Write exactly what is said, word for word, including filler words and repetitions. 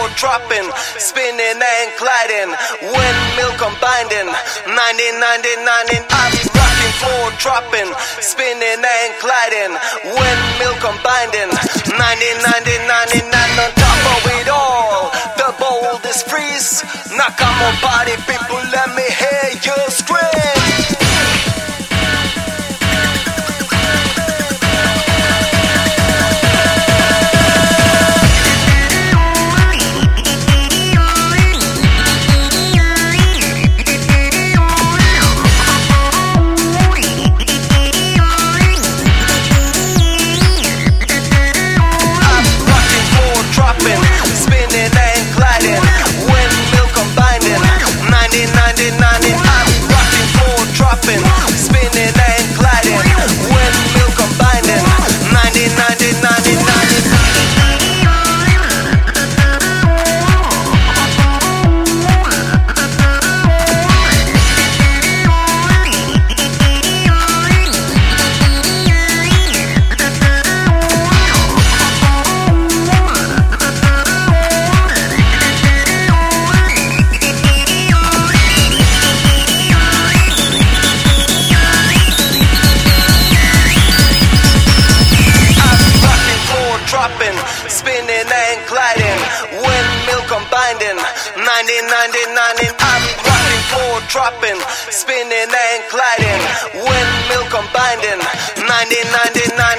floor dropping, spinning and gliding, windmill combining, nineteen ninety-nine. I'm rocking floor dropping, spinning and gliding, windmill combining, nineteen ninety-nine. And on top of it all, the boldest freeze. Knock on my body, people, let me hear you scream. Spinning and gliding, windmill combining, nineteen ninety-nine. I'm rocking floor dropping, spinning and gliding, windmill combining, nineteen ninety-nine.